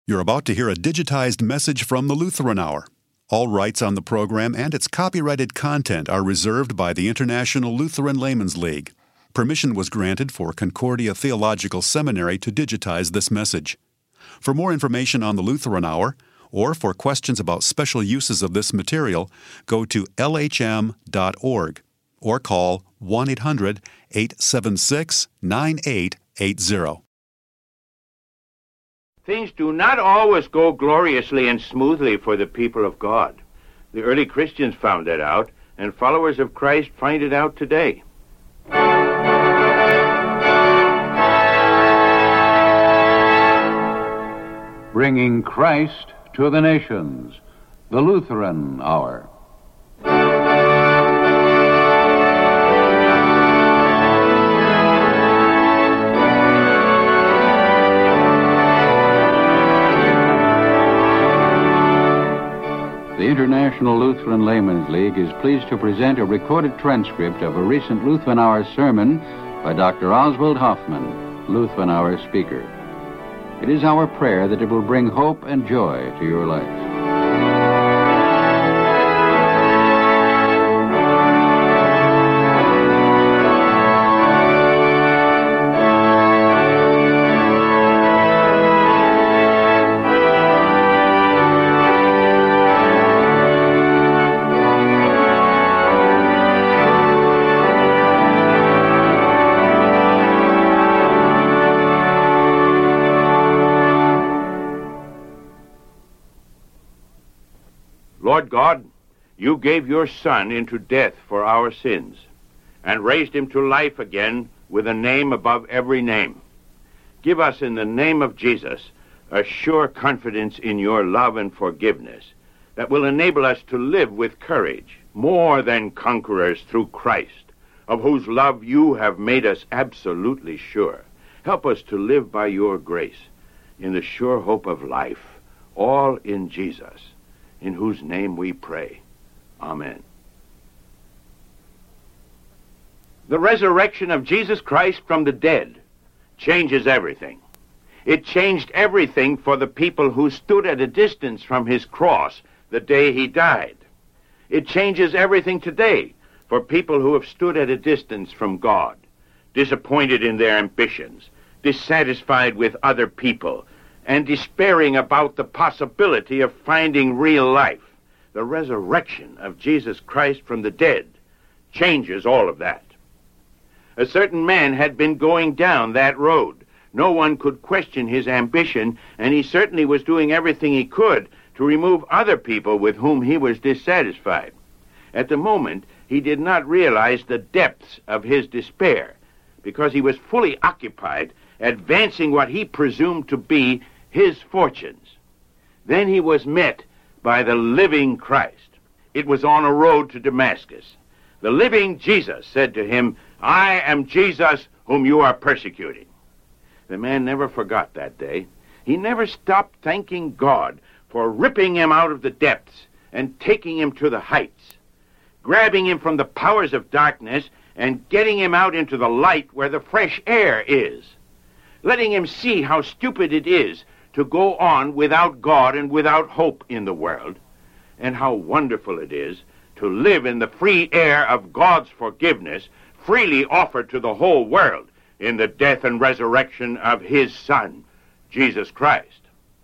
You're about to hear a digitized message from the Lutheran Hour. All rights on the program and its copyrighted content are reserved by the International Lutheran Laymen's League. Permission was granted for Concordia Theological Seminary to digitize this message. For more information on the Lutheran Hour, or for questions about special uses of this material, go to lhm.org or call 1-800-876-9880. Things do not always go gloriously and smoothly for the people of God. The early Christians found that out, and followers of Christ find it out today. Bringing Christ to the nations, the Lutheran Hour. The International Lutheran Laymen's League is pleased to present a recorded transcript of a recent Lutheran Hour sermon by Dr. Oswald Hoffman, Lutheran Hour speaker. It is our prayer that it will bring hope and joy to your life. Lord God, you gave your Son into death for our sins, and raised him to life again with a name above every name. Give us in the name of Jesus a sure confidence in your love and forgiveness that will enable us to live with courage, more than conquerors through Christ, of whose love you have made us absolutely sure. Help us to live by your grace in the sure hope of life, all in Jesus, in whose name we pray. Amen. The resurrection of Jesus Christ from the dead changes everything. It changed everything for the people who stood at a distance from his cross the day he died. It changes everything today for people who have stood at a distance from God, disappointed in their ambitions, dissatisfied with other people, and despairing about the possibility of finding real life. The resurrection of Jesus Christ from the dead changes all of that. A certain man had been going down that road. No one could question his ambition, and he certainly was doing everything he could to remove other people with whom he was dissatisfied. At the moment, he did not realize the depths of his despair, because he was fully occupied advancing what he presumed to be his fortunes. Then he was met by the living Christ. It was on a road to Damascus. The living Jesus said to him, "I am Jesus whom you are persecuting." The man never forgot that day. He never stopped thanking God for ripping him out of the depths and taking him to the heights, grabbing him from the powers of darkness and getting him out into the light where the fresh air is, letting him see how stupid it is to go on without God and without hope in the world, and how wonderful it is to live in the free air of God's forgiveness, freely offered to the whole world in the death and resurrection of his Son, Jesus Christ.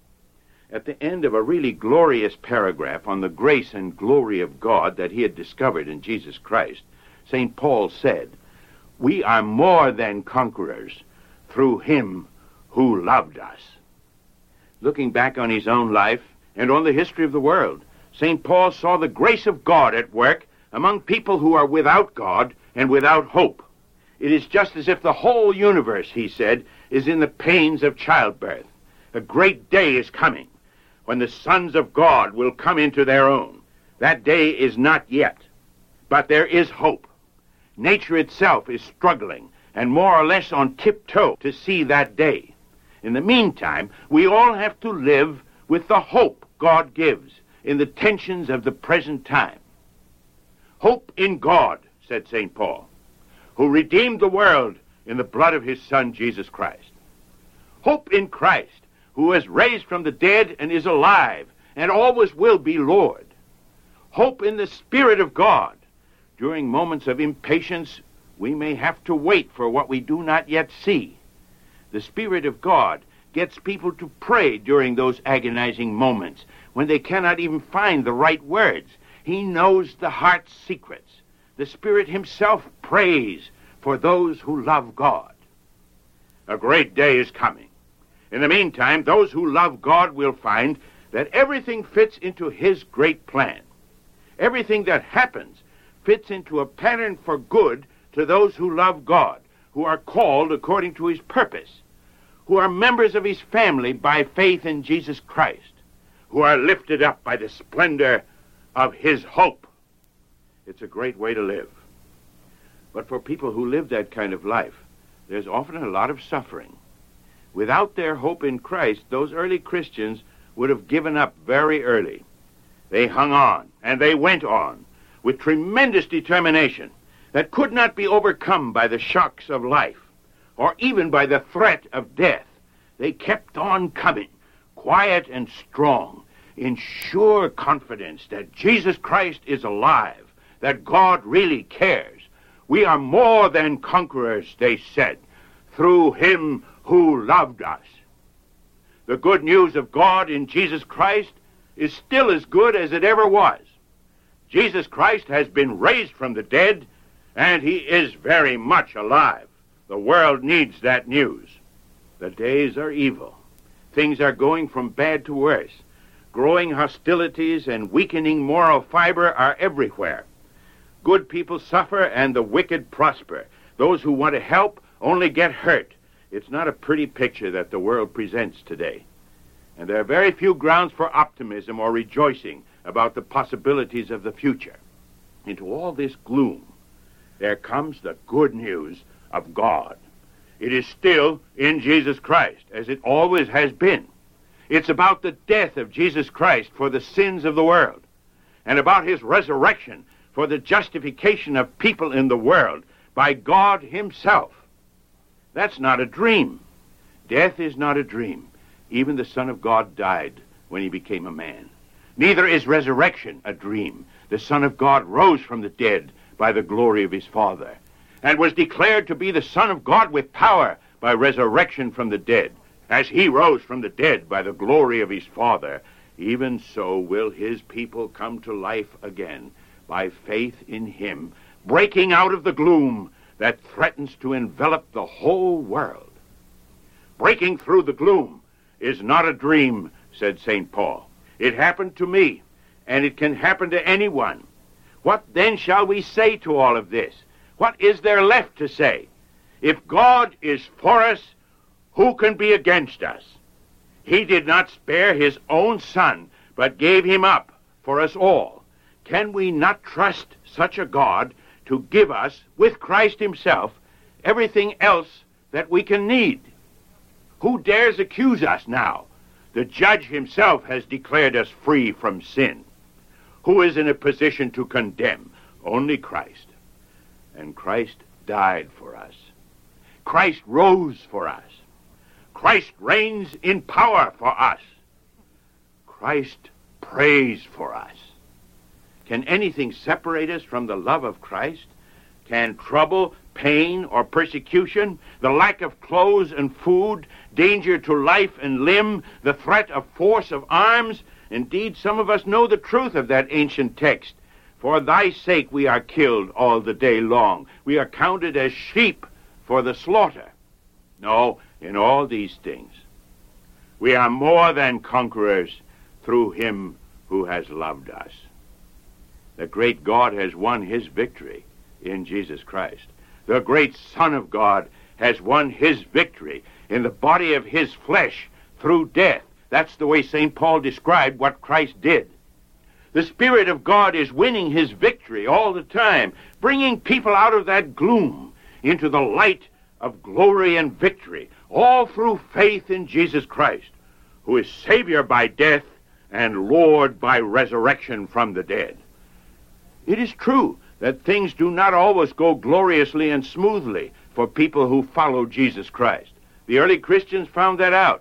At the end of a really glorious paragraph on the grace and glory of God that he had discovered in Jesus Christ, St. Paul said, "We are more than conquerors through him who loved us." Looking back on his own life and on the history of the world, St. Paul saw the grace of God at work among people who are without God and without hope. It is just as if the whole universe, he said, is in the pains of childbirth. A great day is coming when the sons of God will come into their own. That day is not yet, but there is hope. Nature itself is struggling and more or less on tiptoe to see that day. In the meantime, we all have to live with the hope God gives in the tensions of the present time. Hope in God, said St. Paul, who redeemed the world in the blood of his Son, Jesus Christ. Hope in Christ, who was raised from the dead and is alive and always will be Lord. Hope in the Spirit of God. During moments of impatience, we may have to wait for what we do not yet see. The Spirit of God gets people to pray during those agonizing moments when they cannot even find the right words. He knows the heart's secrets. The Spirit himself prays for those who love God. A great day is coming. In the meantime, those who love God will find that everything fits into his great plan. Everything that happens fits into a pattern for good to those who love God, who are called according to his purpose, who are members of his family by faith in Jesus Christ, who are lifted up by the splendor of his hope. It's a great way to live. But for people who live that kind of life, there's often a lot of suffering. Without their hope in Christ, those early Christians would have given up very early. They hung on, and they went on, with tremendous determination that could not be overcome by the shocks of life, or even by the threat of death. They kept on coming, quiet and strong, in sure confidence that Jesus Christ is alive, that God really cares. We are more than conquerors, they said, through him who loved us. The good news of God in Jesus Christ is still as good as it ever was. Jesus Christ has been raised from the dead, and he is very much alive. The world needs that news. The days are evil. Things are going from bad to worse. Growing hostilities and weakening moral fiber are everywhere. Good people suffer and the wicked prosper. Those who want to help only get hurt. It's not a pretty picture that the world presents today. And there are very few grounds for optimism or rejoicing about the possibilities of the future. Into all this gloom, there comes the good news of God. It is still in Jesus Christ, as it always has been. It's about the death of Jesus Christ for the sins of the world, and about his resurrection for the justification of people in the world by God himself. That's not a dream. Death is not a dream. Even the Son of God died when he became a man. Neither is resurrection a dream. The Son of God rose from the dead by the glory of his Father, and was declared to be the Son of God with power by resurrection from the dead. As he rose from the dead by the glory of his Father, even so will his people come to life again by faith in him, breaking out of the gloom that threatens to envelop the whole world. Breaking through the gloom is not a dream, said St. Paul. It happened to me, and it can happen to anyone. What then shall we say to all of this? What is there left to say? If God is for us, who can be against us? He did not spare his own Son, but gave him up for us all. Can we not trust such a God to give us, with Christ himself, everything else that we can need? Who dares accuse us now? The judge himself has declared us free from sin. Who is in a position to condemn? Only Christ. And Christ died for us. Christ rose for us. Christ reigns in power for us. Christ prays for us. Can anything separate us from the love of Christ? Can trouble, pain, or persecution, the lack of clothes and food, danger to life and limb, the threat of force of arms? Indeed, some of us know the truth of that ancient text. For thy sake we are killed all the day long. We are counted as sheep for the slaughter. No, in all these things, we are more than conquerors through him who has loved us. The great God has won his victory in Jesus Christ. The great Son of God has won his victory in the body of his flesh through death. That's the way St. Paul described what Christ did. The Spirit of God is winning his victory all the time, bringing people out of that gloom into the light of glory and victory, all through faith in Jesus Christ, who is Savior by death and Lord by resurrection from the dead. It is true that things do not always go gloriously and smoothly for people who follow Jesus Christ. The early Christians found that out,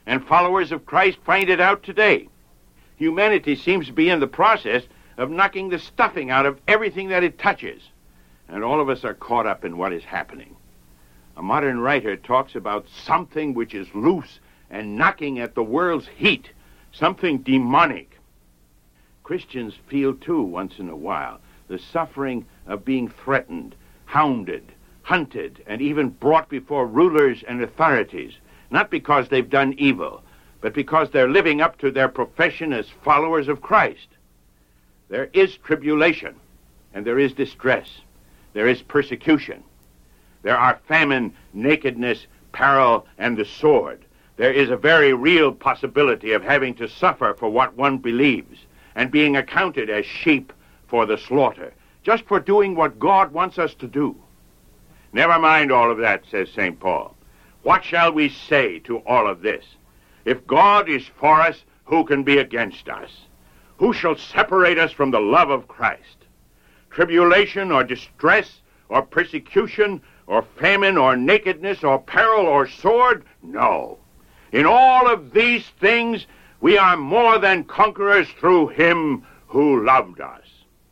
and followers of Christ find it out today. Humanity seems to be in the process of knocking the stuffing out of everything that it touches, and all of us are caught up in what is happening. A modern writer talks about something which is loose and knocking at the world's heat, something demonic. Christians feel, too, once in a while, the suffering of being threatened, hounded, hunted, and even brought before rulers and authorities, not because they've done evil, but because they're living up to their profession as followers of Christ. There is tribulation, and there is distress. There is persecution. There are famine, nakedness, peril, and the sword. There is a very real possibility of having to suffer for what one believes, and being accounted as sheep for the slaughter, just for doing what God wants us to do. Never mind all of that, says St. Paul. What shall we say to all of this? If God is for us, who can be against us? Who shall separate us from the love of Christ? Tribulation or distress or persecution or famine or nakedness or peril or sword? No. In all of these things, we are more than conquerors through him who loved us.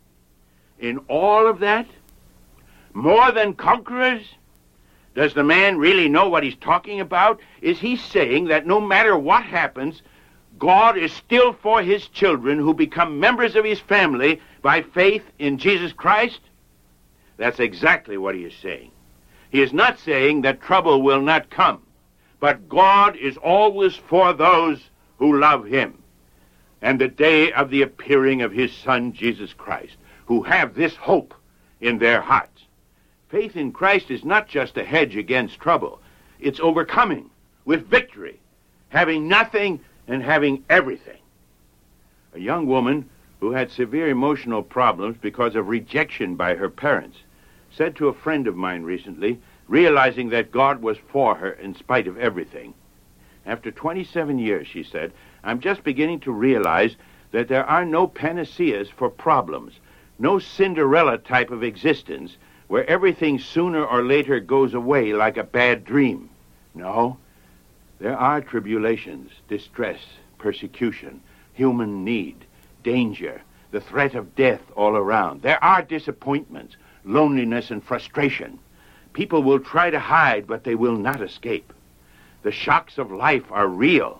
In all of that? More than conquerors? Does the man really know what he's talking about? Is he saying that no matter what happens, God is still for his children who become members of his family by faith in Jesus Christ? That's exactly what he is saying. He is not saying that trouble will not come, but God is always for those who love him, and the day of the appearing of his Son, Jesus Christ, who have this hope in their hearts. Faith in Christ is not just a hedge against trouble. It's overcoming with victory, having nothing and having everything. A young woman who had severe emotional problems because of rejection by her parents said to a friend of mine recently, realizing that God was for her in spite of everything, after 27 years, she said, I'm just beginning to realize that there are no panaceas for problems, no Cinderella type of existence where everything sooner or later goes away like a bad dream. No, there are tribulations, distress, persecution, human need, danger, the threat of death all around. There are disappointments, loneliness, and frustration. People will try to hide, but they will not escape. The shocks of life are real.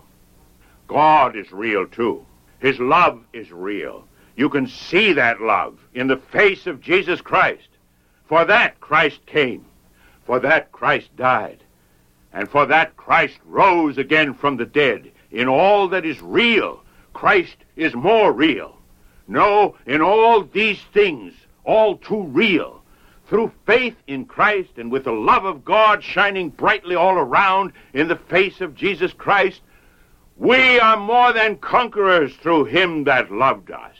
God is real, too. His love is real. You can see that love in the face of Jesus Christ. For that Christ came. For that Christ died. And for that Christ rose again from the dead. In all that is real, Christ is more real. No, in all these things, all too real, through faith in Christ and with the love of God shining brightly all around in the face of Jesus Christ, we are more than conquerors through him that loved us.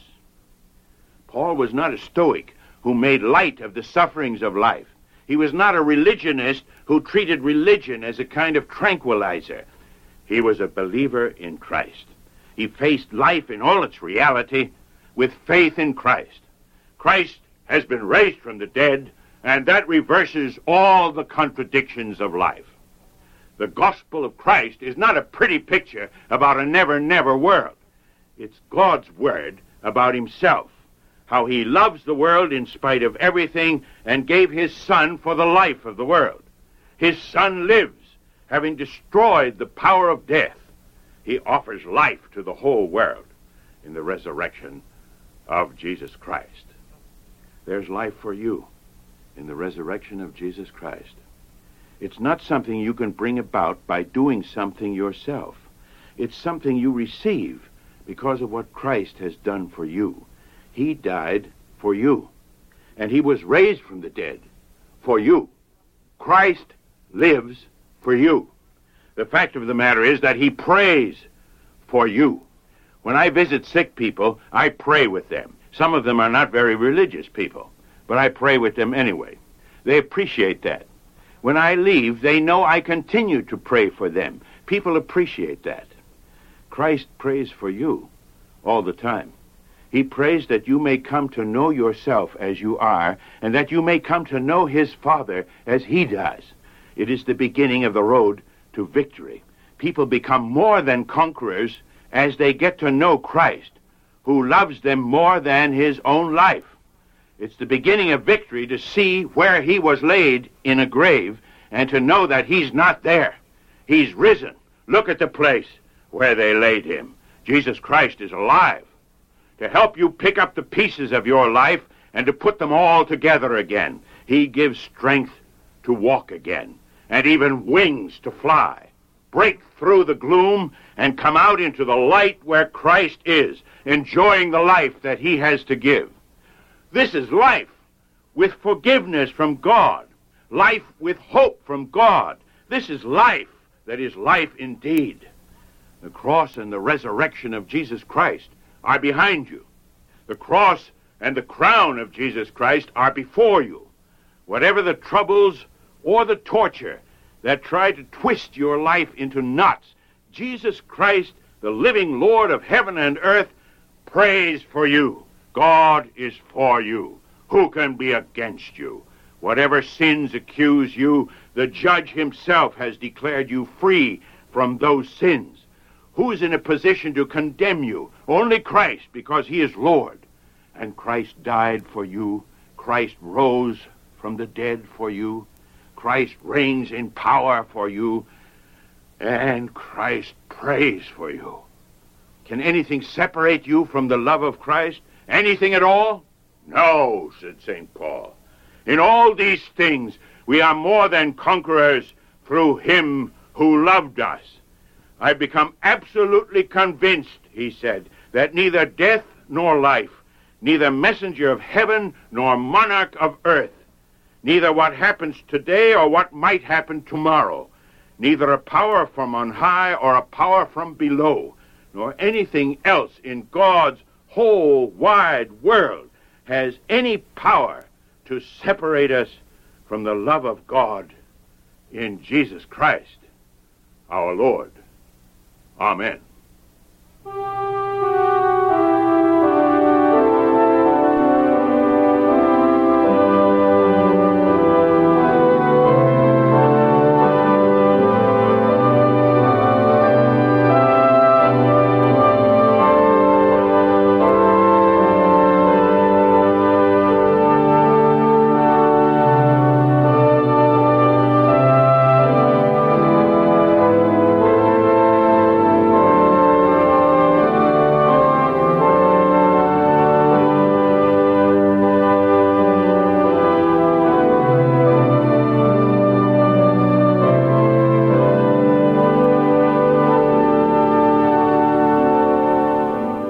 Paul was not a Stoic who made light of the sufferings of life. He was not a religionist who treated religion as a kind of tranquilizer. He was a believer in Christ. He faced life in all its reality with faith in Christ. Christ has been raised from the dead, and that reverses all the contradictions of life. The gospel of Christ is not a pretty picture about a never-never world. It's God's word about himself, how he loves the world in spite of everything and gave his Son for the life of the world. His Son lives, having destroyed the power of death. He offers life to the whole world in the resurrection of Jesus Christ. There's life for you in the resurrection of Jesus Christ. It's not something you can bring about by doing something yourself. It's something you receive because of what Christ has done for you. He died for you, and he was raised from the dead for you. Christ lives for you. The fact of the matter is that he prays for you. When I visit sick people, I pray with them. Some of them are not very religious people, but I pray with them anyway. They appreciate that. When I leave, they know I continue to pray for them. People appreciate that. Christ prays for you all the time. He prays that you may come to know yourself as you are, and that you may come to know his Father as he does. It is the beginning of the road to victory. People become more than conquerors as they get to know Christ, who loves them more than his own life. It's the beginning of victory to see where he was laid in a grave and to know that he's not there. He's risen. Look at the place where they laid him. Jesus Christ is alive to help you pick up the pieces of your life and to put them all together again. He gives strength to walk again and even wings to fly. Break through the gloom and come out into the light where Christ is, enjoying the life that he has to give. This is life with forgiveness from God, life with hope from God. This is life that is life indeed. The cross and the resurrection of Jesus Christ are behind you. The cross and the crown of Jesus Christ are before you. Whatever the troubles or the torture that try to twist your life into knots, Jesus Christ, the living Lord of heaven and earth, prays for you. God is for you. Who can be against you? Whatever sins accuse you, the judge himself has declared you free from those sins. Who is in a position to condemn you? Only Christ, because he is Lord. And Christ died for you. Christ rose from the dead for you. Christ reigns in power for you. And Christ prays for you. Can anything separate you from the love of Christ? Anything at all? No, said St. Paul. In all these things we are more than conquerors through him who loved us. I've become absolutely convinced, he said, that neither death nor life, neither messenger of heaven nor monarch of earth, neither what happens today or what might happen tomorrow, neither a power from on high or a power from below, nor anything else in God's whole wide world has any power to separate us from the love of God in Jesus Christ, our Lord. Amen.